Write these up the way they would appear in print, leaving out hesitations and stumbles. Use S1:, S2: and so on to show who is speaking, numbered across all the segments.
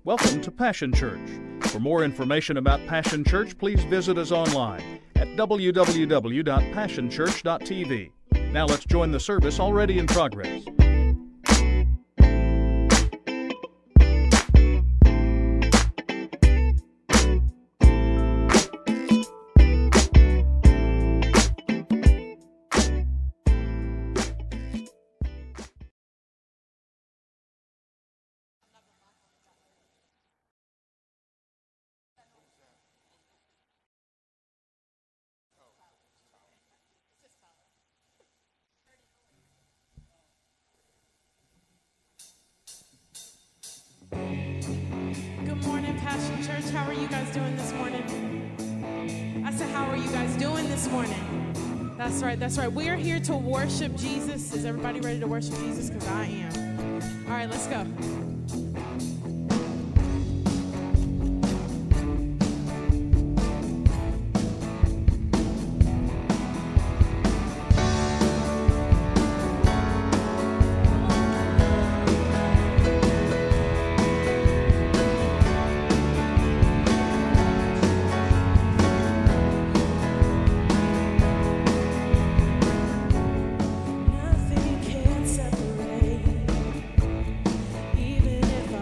S1: Welcome to Passion Church. For more information about Passion Church, please visit us online at www.passionchurch.tv. Now let's join the service already in progress.
S2: Good morning, Passion Church. How are you guys doing this morning? I said, how are you guys doing this morning? That's right, that's right. We are here to worship Jesus. Is everybody ready to worship Jesus? Because I am. All right, let's go. Nothing can separate, even if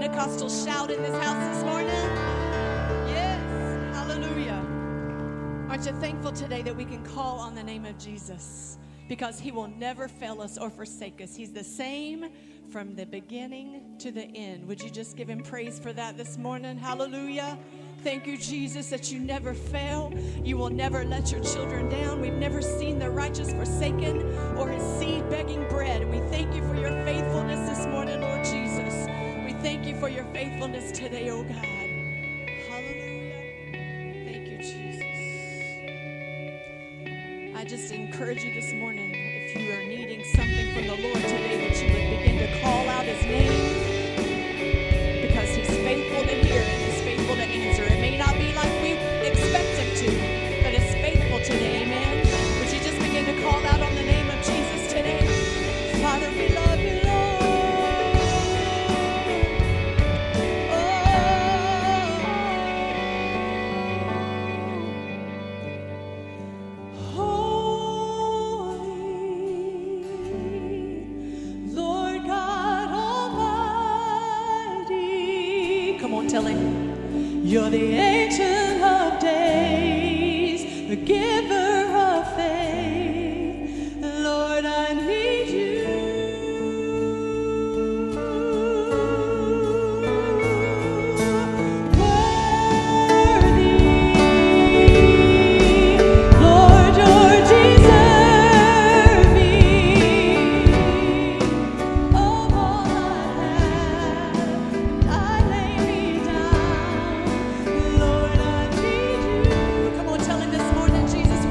S3: Pentecostal shout in this house this morning? Yes. Hallelujah. Aren't you thankful today that we can call on the name of Jesus? Because he will never fail us or forsake us. He's the same from the beginning to the end. Would you just give him praise for that this morning? Hallelujah. Thank you, Jesus, that you never fail. You will never let your children down. We've never seen the righteous forsaken or his seed begging bread. We thank you for your faithfulness this morning, Lord Jesus. We thank you for your faithfulness today, oh God. Hallelujah. Thank you, Jesus. I just encourage you this morning, if you are needing something from the Lord today, that you would begin to call out his name, because he's faithful to hear and he's faithful to answer. It may not be like we expect him to, but it's faithful today, amen? Would you just begin to call out on the name of Jesus today? Father, we love you, Lord. Tell him, you're the Ancient of Days, the giver of faith. Lord, I need you. Worthy, Lord, you're deserving of all I have. I lay me down. Lord, I need you. Come on, tell him this morning, Jesus,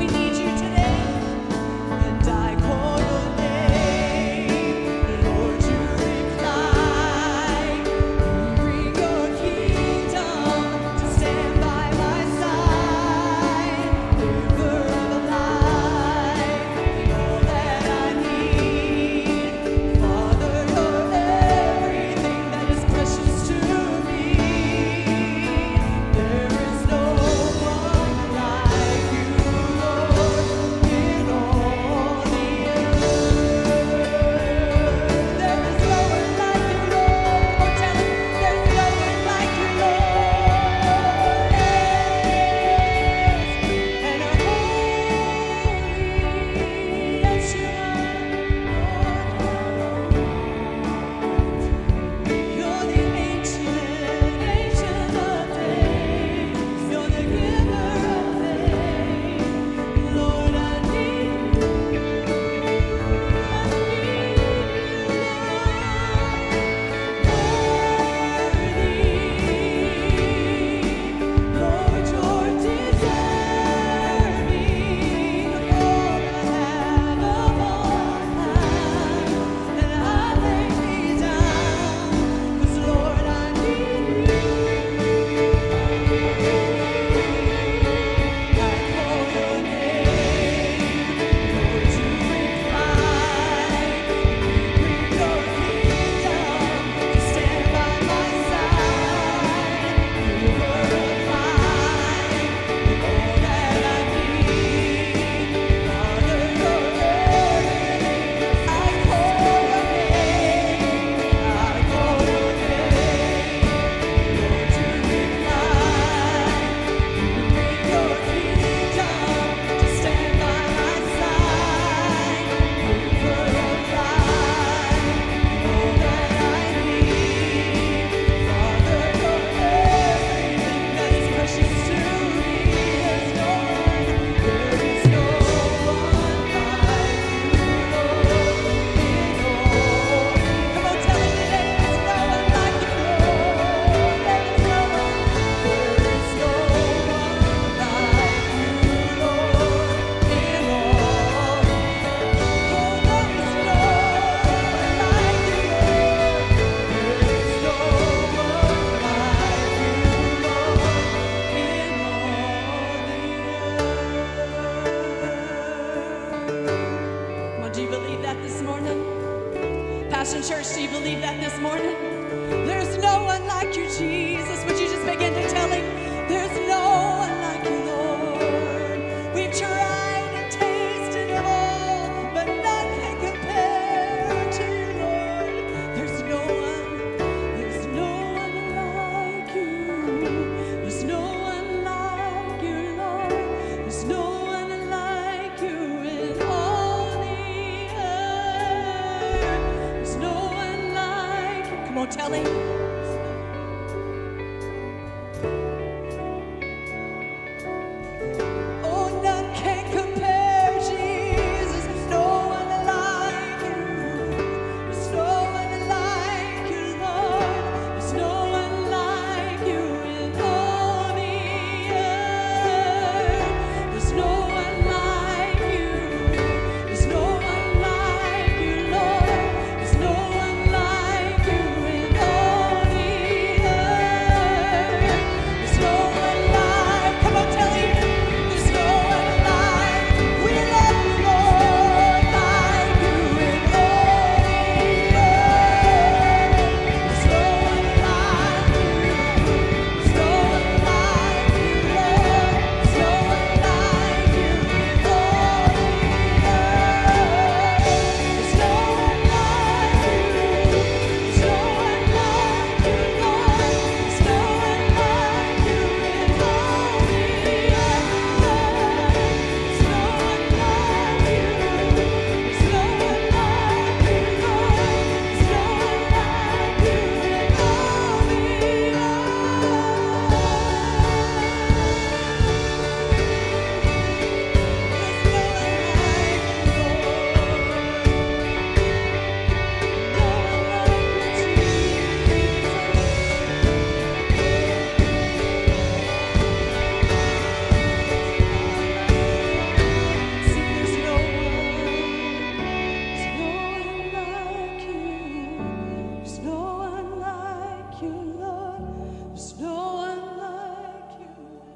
S3: There's no one like you.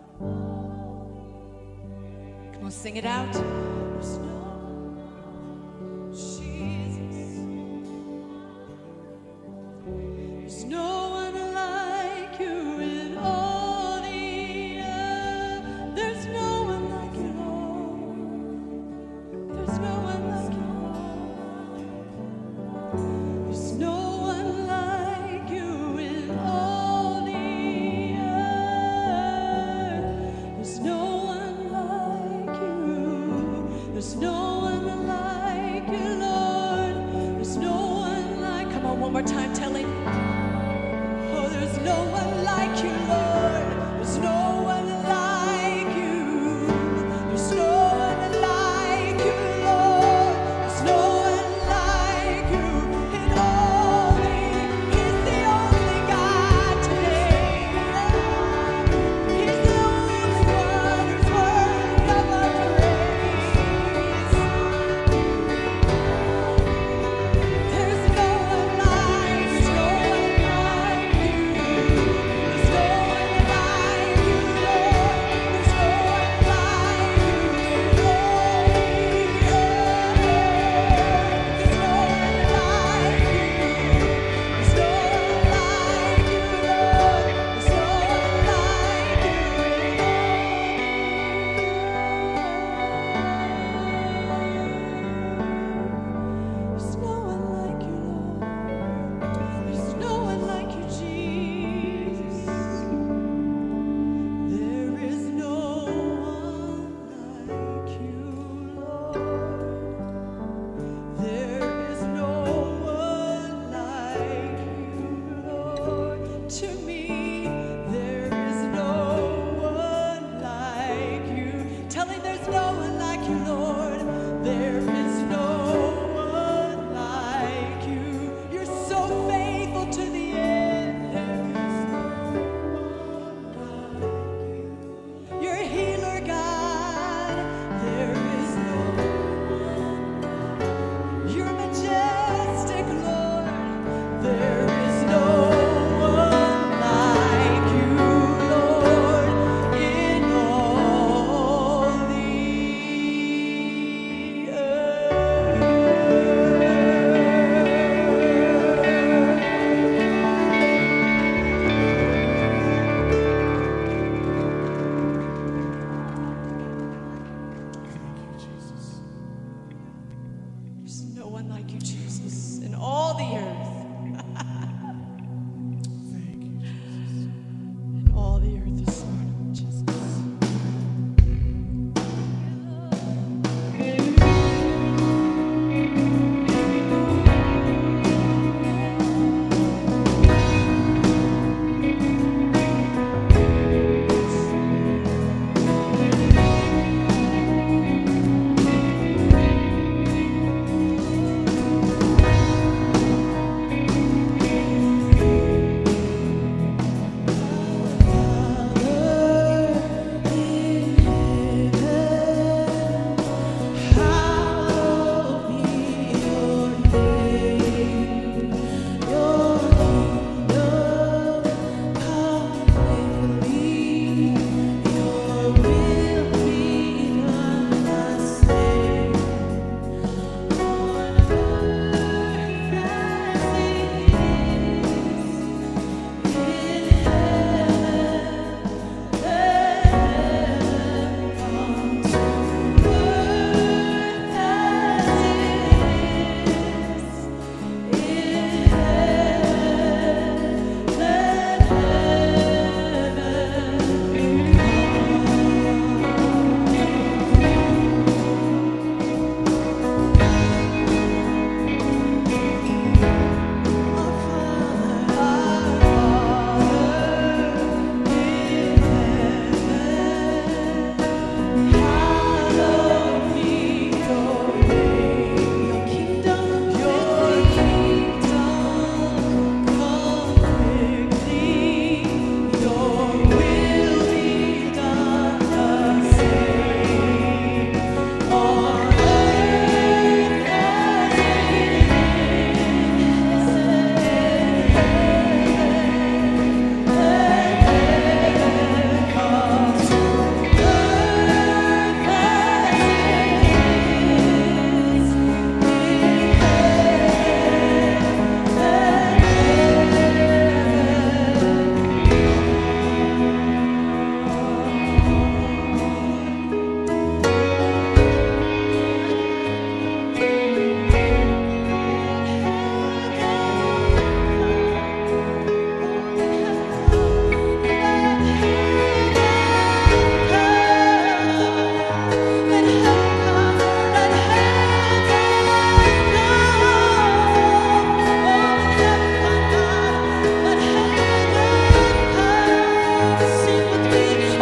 S3: Come on, sing it out. There's no Jesus. There's no one like you in all the earth. There's no one like you, Lord. There's no one like you, Lord. There's no one like you in all the earth. There's no one like you. There's no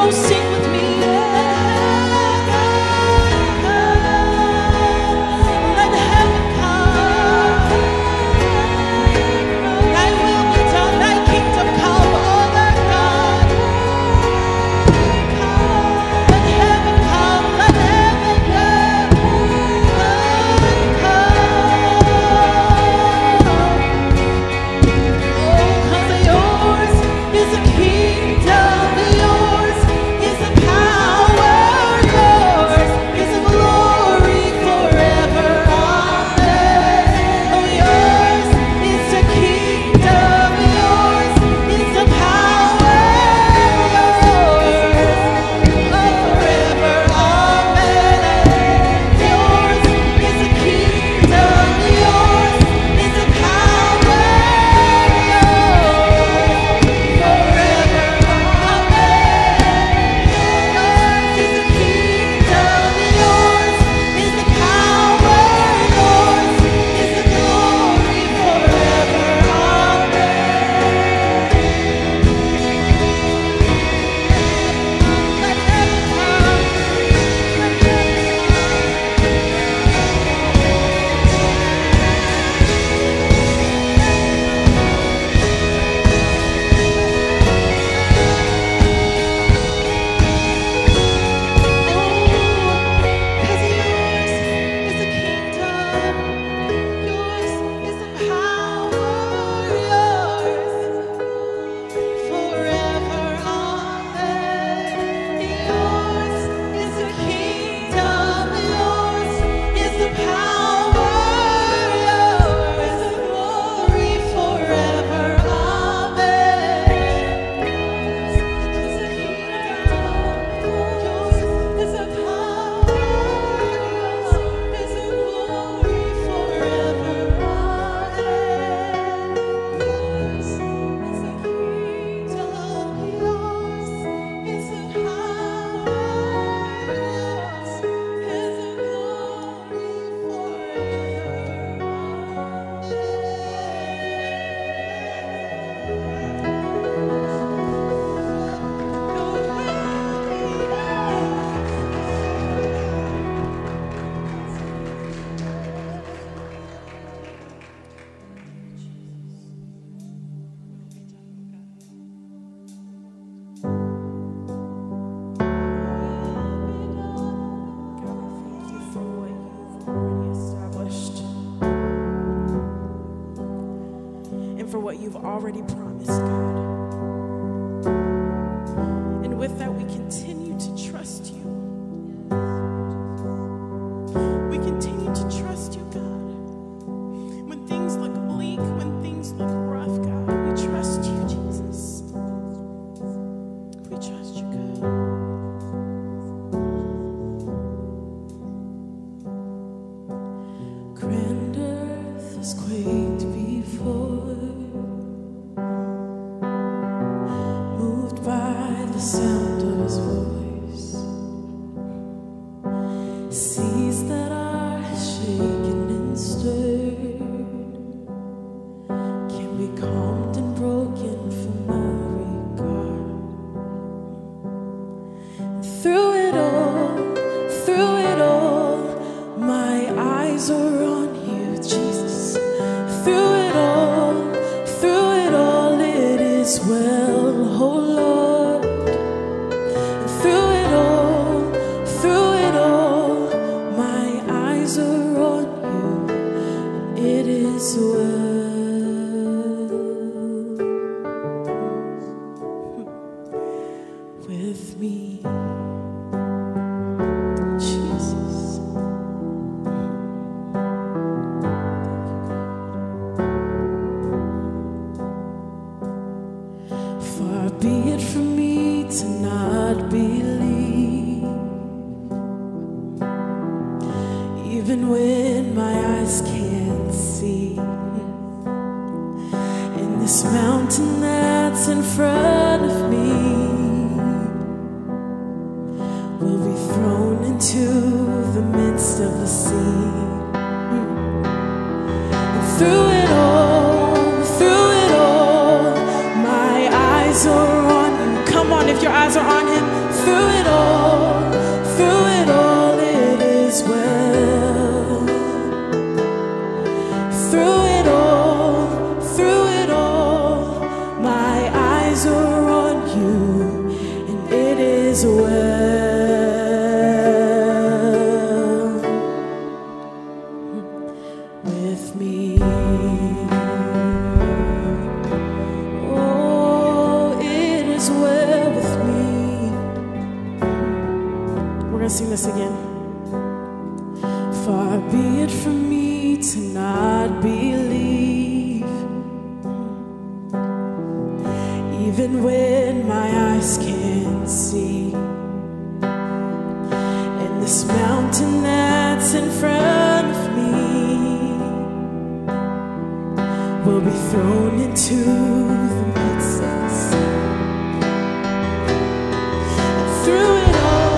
S2: You've already promised, God. And with that, we continue to trust you. We continue to trust you, God. When things look bleak, when things look rough, God, we trust you, Jesus. We trust you, God. Grand earth has quaked before, by the sound of his voice. Seas that are shaken and stirred can be calmed and broken for my regard. Through it all, my eyes are on you, Jesus. Through it all, it is well, oh Lord. With me, Jesus. Far be it from me to not believe, even when my eyes can't see. In this mountain that's in front of me, will be thrown into the midst of the sea. And through it all, my eyes are on you. Come on, if your eyes are on him. Sing this again. Far be it from me to not believe, even when my eyes can't see, and this mountain that's in front of me will be thrown into the midst of the sea. Through it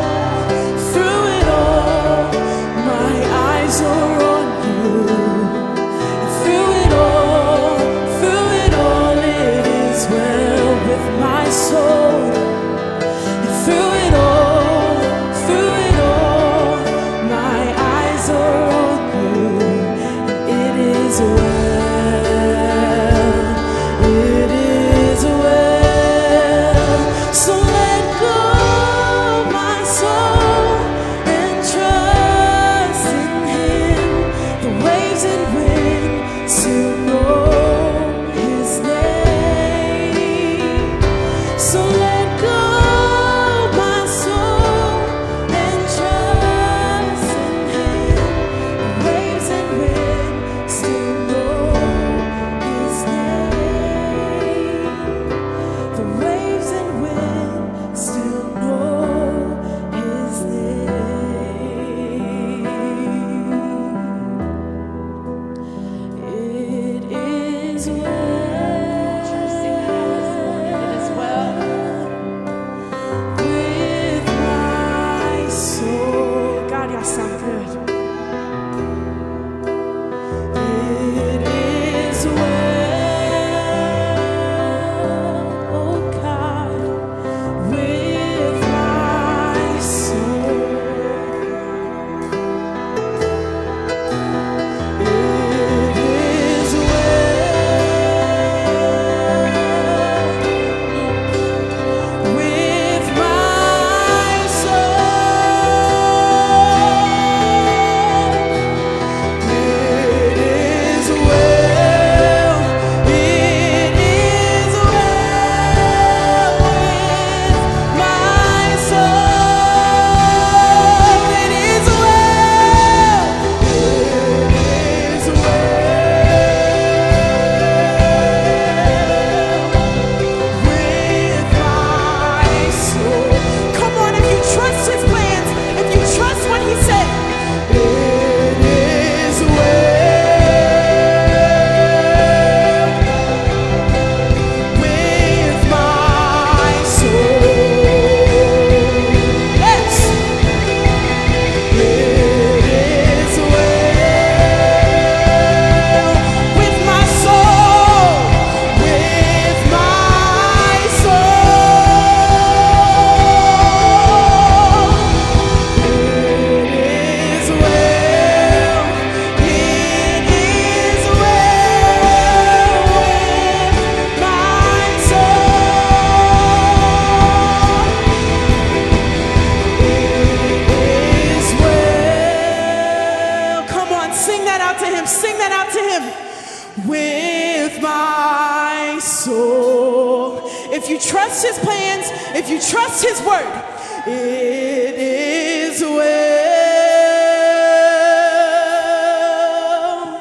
S2: If you trust his plans, if you trust his word, it is well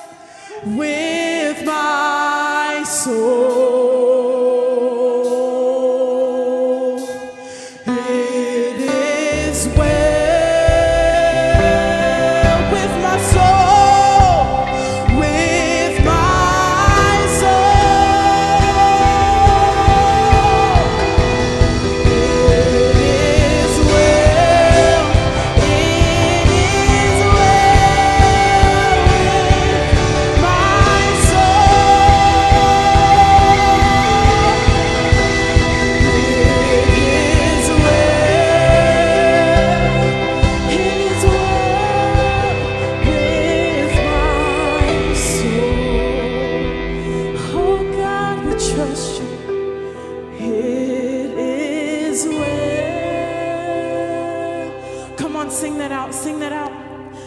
S2: with my soul. It is well with my soul, with my soul. It is well. on, sing that out, sing that out.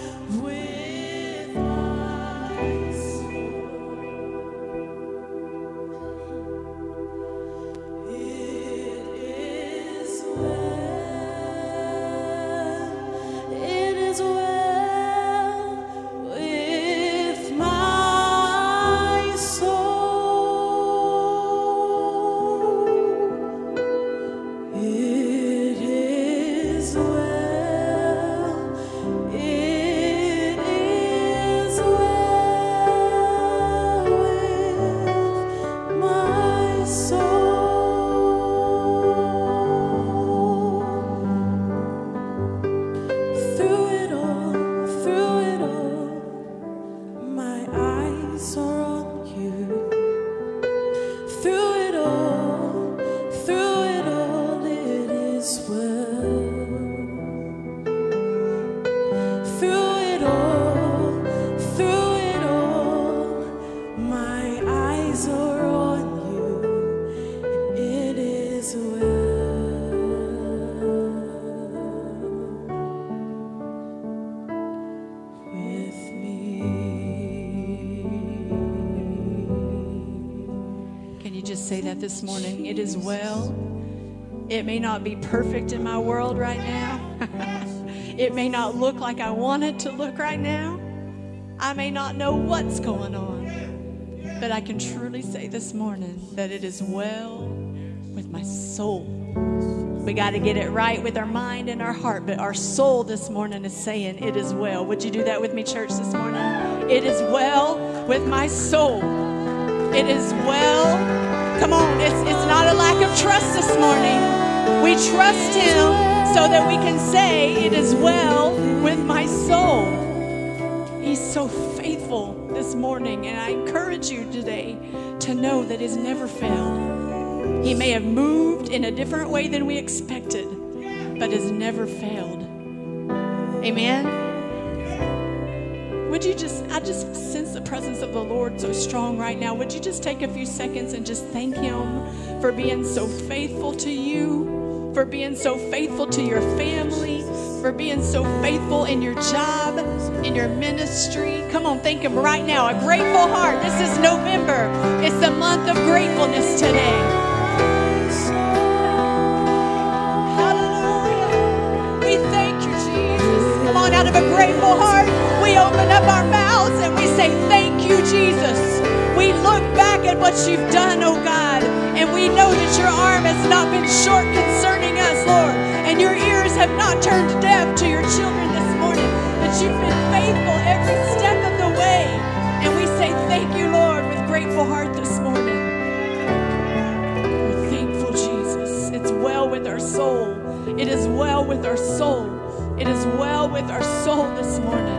S3: Say that this morning. It is well. It may not be perfect in my world right now. It may not look like I want it to look right now. I may not know what's going on. But I can truly say this morning that it is well with my soul. We got to get it right with our mind and our heart. But our soul this morning is saying it is well. Would you do that with me, church, this morning? It is well with my soul. It is well. Come on, it's not a lack of trust this morning. We trust Him so that we can say it is well with my soul. He's so faithful this morning, and I encourage you today to know that He's never failed. He may have moved in a different way than we expected, but has never failed. Amen? Would you I just sense the presence of the Lord so strong right now. Would you just take a few seconds and just thank Him for being so faithful to you, for being so faithful to your family, for being so faithful in your job, in your ministry. Come on, thank Him right now. A grateful heart. This is November. It's the month of gratefulness today. Hallelujah. We thank you, Jesus. Come on, out of a grateful heart, we open up our mouths and we say, thank you, Jesus. We look back at what you've done, oh God, and we know that your arm has not been short concerning us, Lord, and your ears have not turned deaf to your children this morning, that you've been faithful every step of the way. And we say, thank you, Lord, with grateful heart this morning. We're thankful, Jesus. It's well with our soul. It is well with our soul. It is well with our soul this morning.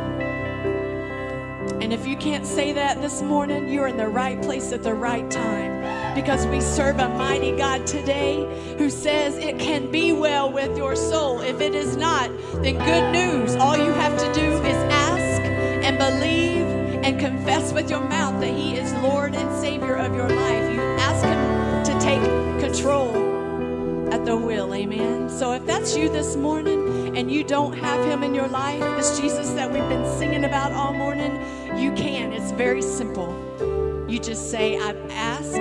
S3: And if you can't say that this morning, you're in the right place at the right time, because we serve a mighty God today who says it can be well with your soul. If it is not, then good news. All you have to do is ask and believe and confess with your mouth that He is Lord and Savior of your life. You ask Him to take control at the will. Amen. So if that's you this morning and you don't have Him in your life, this Jesus that we've been singing about all morning, you can. It's very simple. You just say, I ask,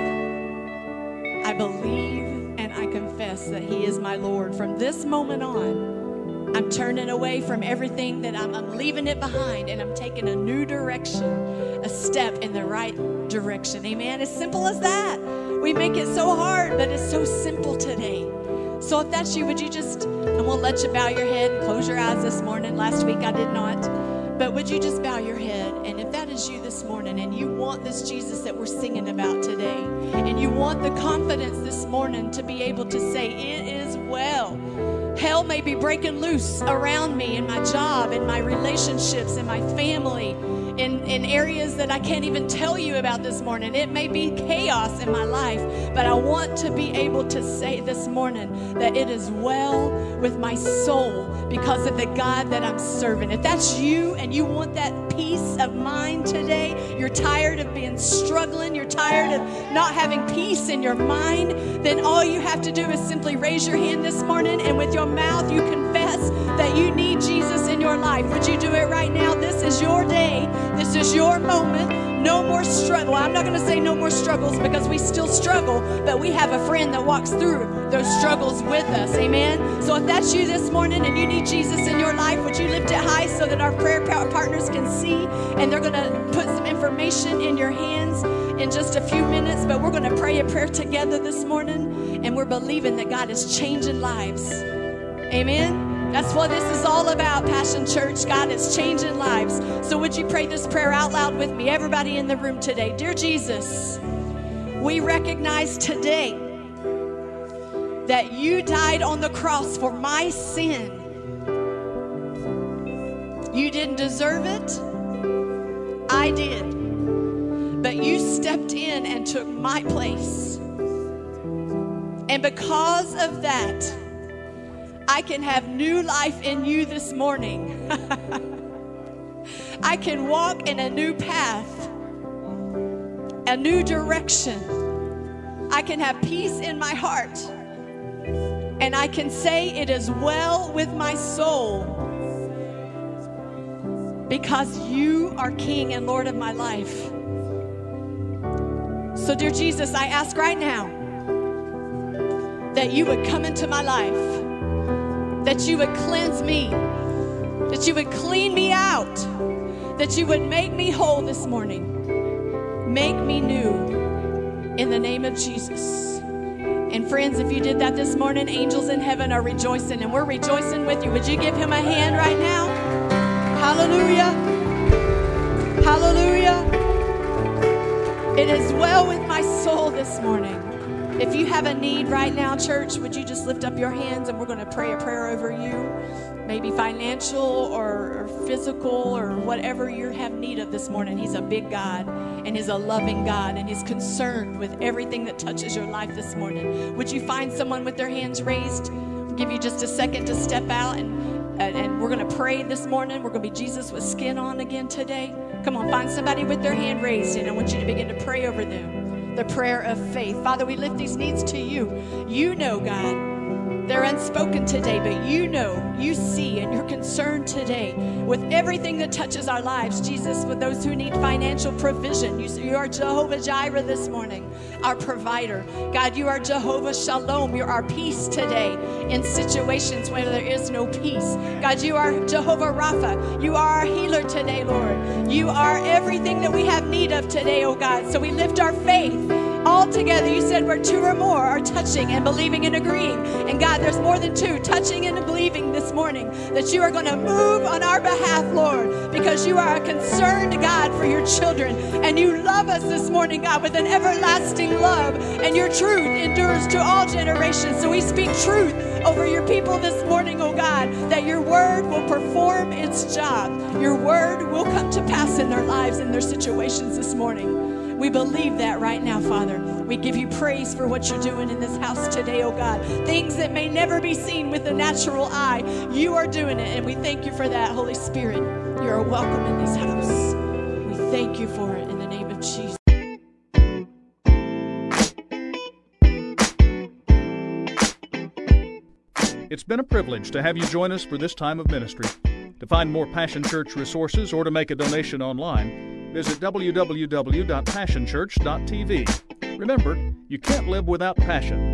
S3: I believe, and I confess that He is my Lord. From this moment on, I'm turning away from everything that I'm leaving it behind, and I'm taking a new direction, a step in the right direction. Amen. As simple as that. We make it so hard, but it's so simple today. So if that's you, would you just, and we'll let you bow your head and close your eyes this morning. Last week I did not. But would you just bow your head? And if that is you this morning and you want this Jesus that we're singing about today, and you want the confidence this morning to be able to say, it is well. Hell may be breaking loose around me in my job, in my relationships, in my family, in areas that I can't even tell you about this morning. It may be chaos in my life, but I want to be able to say this morning that it is well with my soul because of the God that I'm serving. If that's you and you want that peace of mind today, you're tired of being struggling, you're tired of not having peace in your mind, then all you have to do is simply raise your hand this morning, and with your mouth you confess that you need Jesus in your life. Would you do it right now? This is your day. This is your moment. No more struggle. I'm not going to say no more struggles, because we still struggle, but we have a friend that walks through those struggles with us. Amen. So if that's you this morning and you need Jesus in your life, would you lift it high so that our prayer partners can see? And they're going to put some information in your hands in just a few minutes, but we're going to pray a prayer together this morning, and we're believing that God is changing lives. Amen. That's what this is all about, Passion Church. God is changing lives. So would you pray this prayer out loud with me, everybody in the room today? Dear Jesus, we recognize today that you died on the cross for my sin. You didn't deserve it. I did. But you stepped in and took my place. And because of that, I can have new life in you this morning. I can walk in a new path, a new direction. I can have peace in my heart. And I can say it is well with my soul, because you are King and Lord of my life. So, dear Jesus, I ask right now that you would come into my life, that you would cleanse me, that you would clean me out, that you would make me whole this morning. Make me new in the name of Jesus. And friends, if you did that this morning, angels in heaven are rejoicing, and we're rejoicing with you. Would you give him a hand right now? Hallelujah. Hallelujah. It is well with my soul this morning. If you have a need right now, church, would you just lift up your hands, and we're going to pray a prayer over you. Maybe financial or physical or whatever you have need of this morning. He's a big God, and He's a loving God, and He's concerned with everything that touches your life this morning. Would you find someone with their hands raised? I'll give you just a second to step out, and we're going to pray this morning. We're going to be Jesus with skin on again today. Come on, find somebody with their hand raised, and I want you to begin to pray over them. The prayer of faith. Father, we lift these needs to you. You know, God, they're unspoken today, but you know, you see, and you're concerned today with everything that touches our lives. Jesus, with those who need financial provision, you are Jehovah Jireh this morning, our provider. God, you are Jehovah Shalom. You're our peace today in situations where there is no peace. God, you are Jehovah Rapha. You are our healer today, Lord. You are everything that we have need of today, oh God. So we lift our faith all together. You said where two or more are touching and believing and agreeing. And God, there's more than two touching and believing this morning that you are going to move on our behalf, Lord, because you are a concerned God for your children. And you love us this morning, God, with an everlasting love. And your truth endures to all generations. So we speak truth over your people this morning, oh God, that your word will perform its job. Your word will come to pass in their lives and their situations this morning. We believe that right now, Father. We give you praise for what you're doing in this house today, oh God. Things that may never be seen with the natural eye, you are doing it, and we thank you for that, Holy Spirit. You are welcome in this house. We thank you for it in the name of Jesus.
S1: It's been a privilege to have you join us for this time of ministry. To find more Passion Church resources or to make a donation online, visit www.passionchurch.tv. Remember, you can't live without passion.